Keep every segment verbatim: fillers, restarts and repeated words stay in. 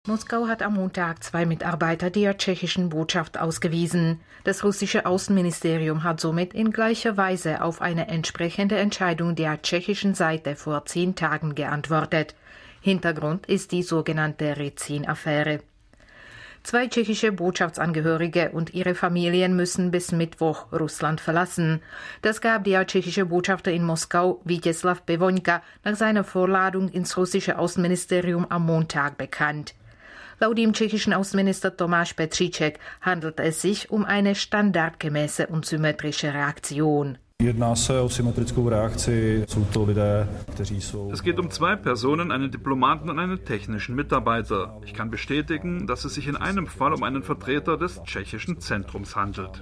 Moskau hat am Montag zwei Mitarbeiter der tschechischen Botschaft ausgewiesen. Das russische Außenministerium hat somit in gleicher Weise auf eine entsprechende Entscheidung der tschechischen Seite vor zehn Tagen geantwortet. Hintergrund ist die sogenannte Rezin-Affäre. Zwei tschechische Botschaftsangehörige und ihre Familien müssen bis Mittwoch Russland verlassen. Das gab der tschechische Botschafter in Moskau, Vítězslav Pivoňka, nach seiner Vorladung ins russische Außenministerium am Montag bekannt. Laut dem tschechischen Außenminister Tomáš Petříček handelt es sich um eine standardgemäße und symmetrische Reaktion. Es geht um zwei Personen, einen Diplomaten und einen technischen Mitarbeiter. Ich kann bestätigen, dass es sich in einem Fall um einen Vertreter des tschechischen Zentrums handelt.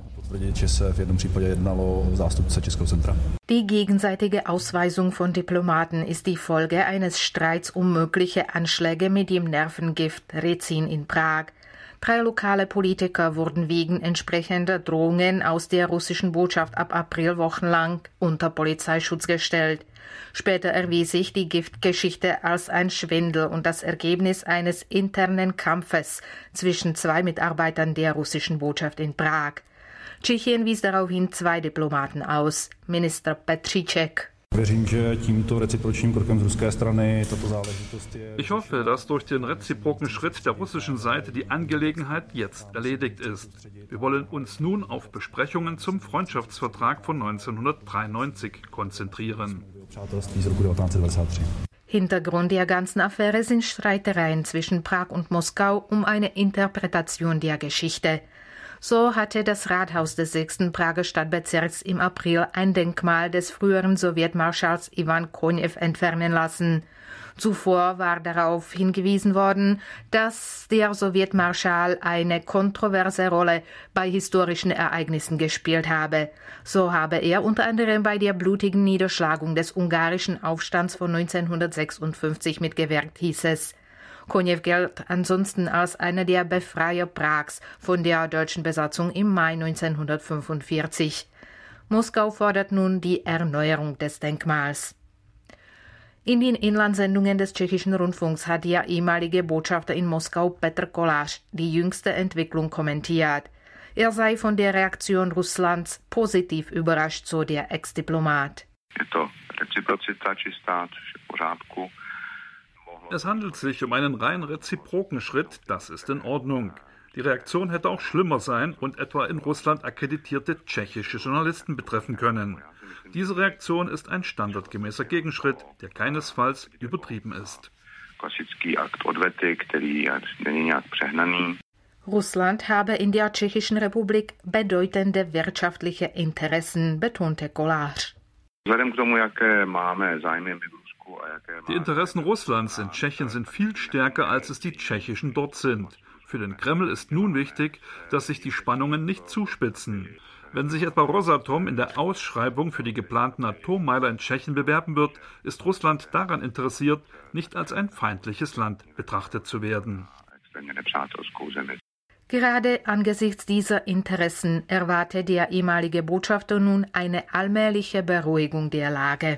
Die gegenseitige Ausweisung von Diplomaten ist die Folge eines Streits um mögliche Anschläge mit dem Nervengift Rezin in Prag. Drei lokale Politiker wurden wegen entsprechender Drohungen aus der russischen Botschaft ab April wochenlang unter Polizeischutz gestellt. Später erwies sich die Giftgeschichte als ein Schwindel und das Ergebnis eines internen Kampfes zwischen zwei Mitarbeitern der russischen Botschaft in Prag. Tschechien wies daraufhin zwei Diplomaten aus. Minister Petříček. Ich hoffe, dass durch den reziproken Schritt der russischen Seite die Angelegenheit jetzt erledigt ist. Wir wollen uns nun auf Besprechungen zum Freundschaftsvertrag von neunzehnhundertdreiundneunzig konzentrieren. Hintergrund der ganzen Affäre sind Streitereien zwischen Prag und Moskau um eine Interpretation der Geschichte. So hatte das Rathaus des sechsten Prager Stadtbezirks im April ein Denkmal des früheren Sowjetmarschalls Iwan Konew entfernen lassen. Zuvor war darauf hingewiesen worden, dass der Sowjetmarschall eine kontroverse Rolle bei historischen Ereignissen gespielt habe. So habe er unter anderem bei der blutigen Niederschlagung des ungarischen Aufstands von neunzehnhundertsechsundfünfzig mitgewirkt, hieß es. Konew gilt ansonsten als einer der Befreier Prags von der deutschen Besatzung im Mai neunzehnhundertfünfundvierzig. Moskau fordert nun die Erneuerung des Denkmals. In den Inlandsendungen des tschechischen Rundfunks hat der ehemalige Botschafter in Moskau Petr Kolář die jüngste Entwicklung kommentiert. Er sei von der Reaktion Russlands positiv überrascht, so der Ex-Diplomat. Es handelt sich um einen rein reziproken Schritt, das ist in Ordnung. Die Reaktion hätte auch schlimmer sein und etwa in Russland akkreditierte tschechische Journalisten betreffen können. Diese Reaktion ist ein standardgemäßer Gegenschritt, der keinesfalls übertrieben ist. Russland habe in der Tschechischen Republik bedeutende wirtschaftliche Interessen, betonte Kolář. Die Interessen Russlands in Tschechien sind viel stärker, als es die tschechischen dort sind. Für den Kreml ist nun wichtig, dass sich die Spannungen nicht zuspitzen. Wenn sich etwa Rosatom in der Ausschreibung für die geplanten Atommeiler in Tschechien bewerben wird, ist Russland daran interessiert, nicht als ein feindliches Land betrachtet zu werden. Gerade angesichts dieser Interessen erwarte der ehemalige Botschafter nun eine allmähliche Beruhigung der Lage.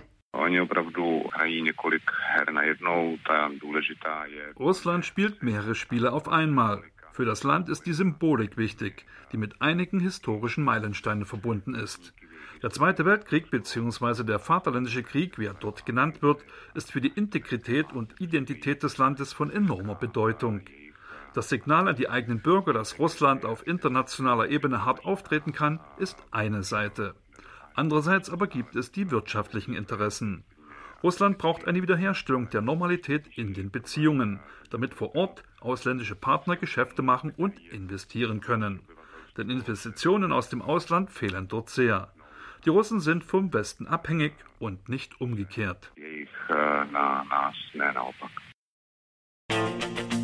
Russland spielt mehrere Spiele auf einmal. Für das Land ist die Symbolik wichtig, die mit einigen historischen Meilensteinen verbunden ist. Der Zweite Weltkrieg bzw. der Vaterländische Krieg, wie er dort genannt wird, ist für die Integrität und Identität des Landes von enormer Bedeutung. Das Signal an die eigenen Bürger, dass Russland auf internationaler Ebene hart auftreten kann, ist eine Seite. Andererseits aber gibt es die wirtschaftlichen Interessen. Russland braucht eine Wiederherstellung der Normalität in den Beziehungen, damit vor Ort ausländische Partner Geschäfte machen und investieren können. Denn Investitionen aus dem Ausland fehlen dort sehr. Die Russen sind vom Westen abhängig und nicht umgekehrt. Na, na, na,